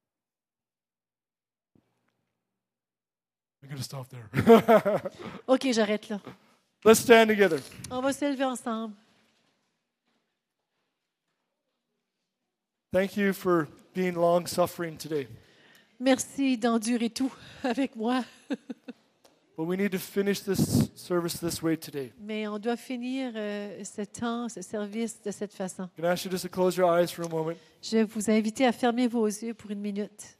A: I'm going to stop there.
B: OK, j'arrête là.
A: Let's stand together.
B: On va s'élever ensemble.
A: Thank you for being long-suffering today.
B: Merci d'endurer tout avec moi.
A: But we need to finish this service this way today.
B: Mais on doit finir euh, ce temps, ce service de cette façon.
A: I'm going to ask you just to close your eyes for a moment.
B: Je vais vous inviter à fermer vos yeux pour une minute.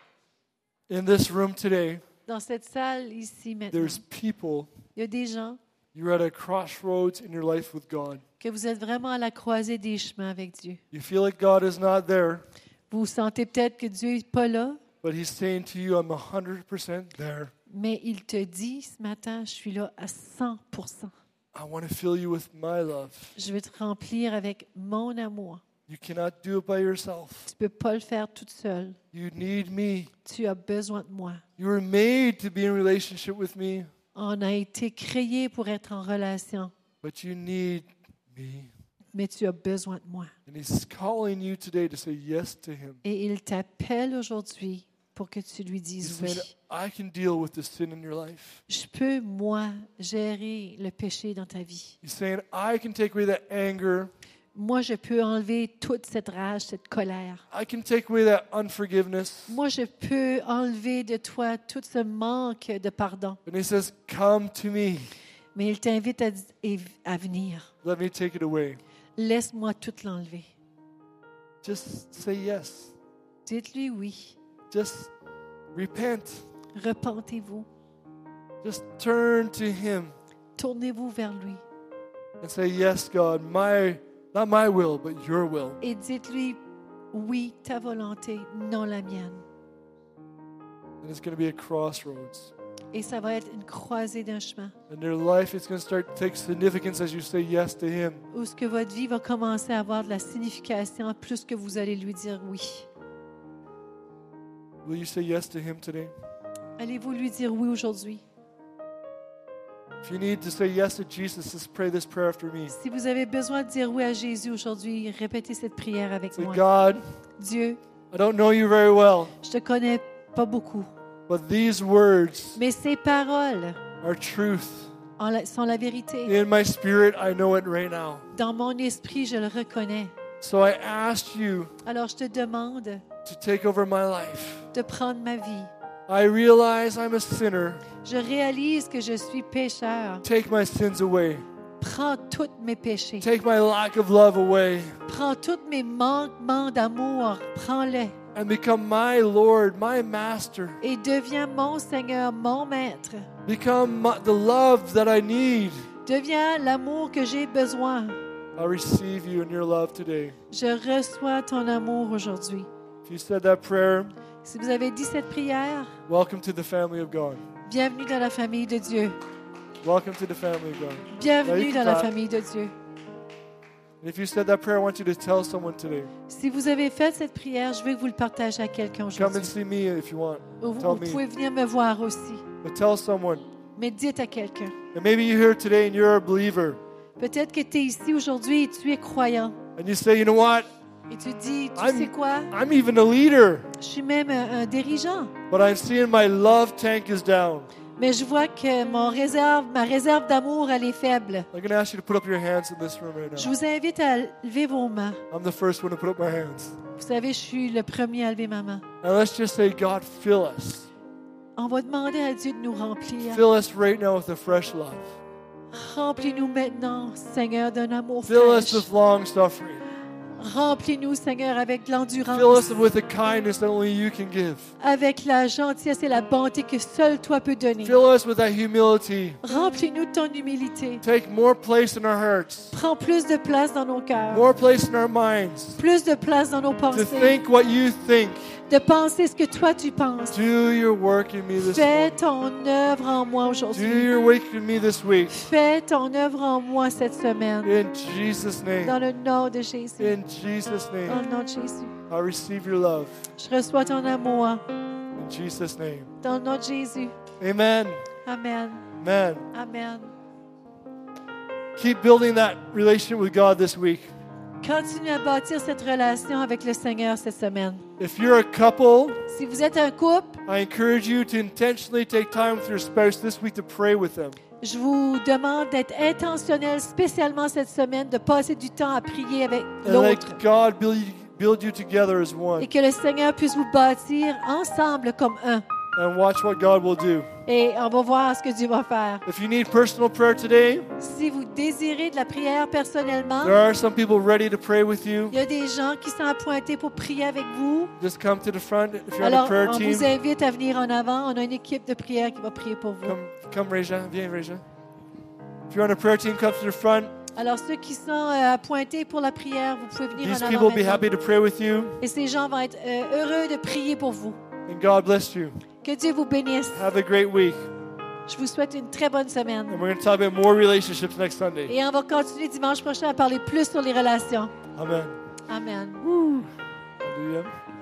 A: In this room today,
B: Dans cette salle ici maintenant,
A: there's people,
B: il y a des gens
A: you're at a crossroads in your life with God.
B: que vous êtes vraiment à la croisée des chemins avec Dieu.
A: You feel like God is not there,
B: Vous sentez peut-être que Dieu n'est pas là,
A: but He's saying to you, I'm one hundred percent there.
B: mais il te dit ce matin, je suis là à cent pour cent.
A: I want to fill you with my love.
B: Je vais te remplir avec mon amour.
A: You cannot do it by yourself.
B: Tu ne peux pas le faire toute seule.
A: You need me.
B: Tu as besoin de moi.
A: You were made to be in relationship with me,
B: On a été créés pour être en relation,
A: but you need me.
B: mais tu as besoin de moi.
A: And He's calling you today to say yes to Him.
B: Et il t'appelle aujourd'hui pour que tu lui
A: He's
B: dises
A: saying,
B: oui.
A: I can deal with the sin in your life.
B: Je peux, moi, gérer le péché dans ta vie.
A: He's saying, I can take away that anger.
B: Moi, je peux enlever toute cette rage, cette colère.
A: I can take away that unforgiveness.
B: Moi, je peux enlever de toi tout ce manque de pardon.
A: And He says, come to me.
B: Mais il t'invite à, à venir.
A: Let me take it away.
B: Laisse-moi tout l'enlever.
A: Just say yes.
B: Dites-lui oui.
A: Just repent.
B: Repentez-vous.
A: Just turn to Him
B: Tournez-vous vers lui.
A: and say, yes, God, my not my will, but your will.
B: Et dites-lui oui, ta volonté, non la mienne.
A: And it's going to be a crossroads.
B: Et ça va être une croisée d'un chemin
A: And your life is going to start to take significance as you say yes to Him.
B: où ce que votre vie va commencer à avoir de la signification plus que vous allez lui dire oui.
A: Will you say yes to Him today?
B: Allez-vous lui dire oui aujourd'hui?
A: If you need to say yes to Jesus, just pray this prayer after me.
B: Si vous avez besoin de dire oui à Jésus aujourd'hui, répétez cette prière avec
A: Say,
B: moi.
A: God,
B: Dieu,
A: I don't know you very well,
B: je te connais pas beaucoup,
A: but these words
B: mais ces paroles
A: are truth.
B: en la- sont la vérité.
A: In my spirit, I know it right now.
B: Dans mon esprit, je le reconnais.
A: So I ask you
B: Alors je te demande
A: to take over my life.
B: de prendre ma vie.
A: I realize I'm a sinner.
B: Je réalise que je suis pécheur.
A: Take my sins away.
B: Prends tous mes péchés.
A: Take my lack of love away.
B: Prends tous mes manquements d'amour. Prends-les.
A: and become my Lord, my master.
B: et deviens mon Seigneur, mon maître.
A: Become my, the love that I need.
B: Deviens l'amour que j'ai besoin.
A: I receive you in your love today.
B: Je reçois ton amour aujourd'hui.
A: If you said that prayer,
B: Si vous avez dit cette prière,
A: welcome to the family of God.
B: bienvenue dans la famille de Dieu.
A: Welcome to the family of God.
B: Bienvenue
A: Like
B: dans la
A: that.
B: famille de Dieu.
A: And if you said that prayer, I want you to tell someone today.
B: Si vous avez fait cette prière, je veux que vous le partagez à quelqu'un
A: Come and
B: aujourd'hui.
A: see me if you want.
B: Ou
A: Tell
B: vous
A: me.
B: pouvez venir me voir aussi.
A: But tell someone.
B: Mais dites à quelqu'un.
A: And maybe you're here today and you're a believer.
B: Peut-être que tu es ici aujourd'hui et tu es croyant.
A: And you say, you know what?
B: Et tu dis, tu
A: I'm-
B: sais quoi?
A: I'm even a leader.
B: Je suis même un, un dirigeant.
A: But I'm seeing my love tank is down.
B: Mais je vois que mon réserve, ma réserve d'amour, elle est faible.
A: I'm going to ask you to put up your hands in this room right
B: Je
A: now.
B: vous invite à lever vos mains.
A: I'm the first one to put up my hands.
B: Vous savez, je suis le premier à lever ma main.
A: And let's just say, God, fill us.
B: On va demander à Dieu de nous remplir.
A: Fill us right now with a fresh love.
B: Remplis-nous maintenant, Seigneur, d'un amour
A: Fill us
B: fraîche.
A: with long suffering.
B: Remplis-nous, Seigneur, avec de
A: Fill
B: l'endurance,
A: us with a kindness that only you can give.
B: avec la gentillesse et la bonté que seul toi peux donner.
A: Fill us with that humility.
B: Remplis-nous de ton humilité.
A: Take more place in our hearts,
B: Prends plus de place dans nos cœurs,
A: more place in our minds,
B: plus de place dans nos
A: to
B: pensées,
A: think what you think.
B: de penser ce que toi tu penses.
A: Do your work in me this
B: Fais
A: morning.
B: ton œuvre en moi
A: Do
B: aujourd'hui.
A: your work in me this week.
B: Fais ton œuvre en moi cette semaine.
A: In Jesus'
B: Dans
A: name.
B: le nom de Jésus.
A: In Jesus'
B: Dans
A: name.
B: le nom de Jésus.
A: I receive your love.
B: Je reçois ton amour.
A: In Jesus' name.
B: Dans le nom de Jésus.
A: Amen.
B: Amen.
A: Amen.
B: Amen.
A: Keep building that relationship with God this week.
B: Continue à bâtir cette relation avec le Seigneur cette semaine.
A: If you're a couple,
B: Si vous êtes un couple,
A: I encourage you to intentionally take time with your spouse this week to pray with them.
B: je vous demande d'être intentionnel, spécialement cette semaine, de passer du temps à prier avec
A: And
B: l'autre.
A: let God build you, build you together as one.
B: Et que le Seigneur puisse vous bâtir ensemble comme un.
A: And watch what God will do.
B: Et on va voir ce que Dieu va faire.
A: If you need personal prayer today,
B: Si vous désirez de la prière personnellement,
A: there are some people ready to pray with you.
B: il y a des gens qui sont appointés pour prier avec vous.
A: Just come to the front if you're on a
B: Alors,
A: prayer
B: on
A: team.
B: vous invite à venir en avant. On a une équipe de prière qui va prier pour vous.
A: Come, come, Reja. Viens, Reja. If you're on a prayer team, come to the front.
B: Alors, ceux qui sont euh, appointés pour la prière, vous pouvez venir
A: These
B: en
A: people
B: avant
A: will be
B: maintenant.
A: happy to pray with you.
B: Et ces gens vont être euh, heureux de prier pour vous.
A: And God bless you.
B: Que Dieu vous bénisse.
A: Have a great week.
B: Je vous souhaite une très bonne semaine.
A: And we're going to talk about more relationships next Sunday.
B: Et on va continuer dimanche prochain à parler plus sur les relations.
A: Amen.
B: Amen.
A: Hallelujah.